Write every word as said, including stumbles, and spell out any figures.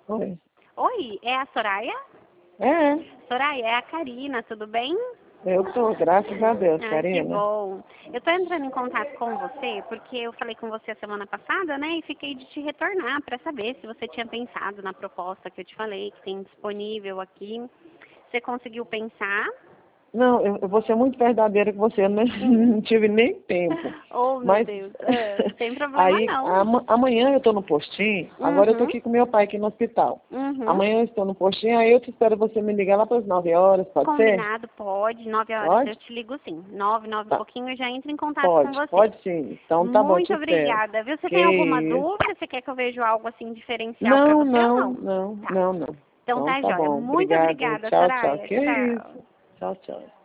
Oi. Oi, é a Soraya? É, Soraya, é a Karina, tudo bem? eu tô, graças a Deus, Ah, que Karina. bom. Eu tô entrando em contato com você porque eu falei com você a semana passada, né? E fiquei de te retornar para saber se você tinha pensado na proposta que eu te falei, que tem disponível aqui. Você conseguiu pensar? Não, eu, eu vou ser muito verdadeira com você, eu não, Hum. não tive nem tempo. Oh, meu Mas Deus. Ah, sem problema aí, não. ama- amanhã eu tô no postinho, agora eu tô Uhum. aqui com meu pai aqui no hospital. Uhum. Amanhã eu estou no postinho, aí eu te espero você me ligar lá para as nove horas, pode ser? Combinado, pode. Nove horas eu Pode? te ligo sim. Nove, nove e Tá. pouquinho eu já entro em contato com Pode, você. pode sim. Então tá bom, Muito te espero. obrigada, viu? Você Que tem alguma isso. dúvida? Você quer que eu veja algo assim diferencial para Não, você ou não, não? não, Tá. não, não. Então Então tá, tá joia. bom. Muito Obrigada. obrigada, Tchau, tchau. Soraya. Que Tchau. isso. Tchau, tchau.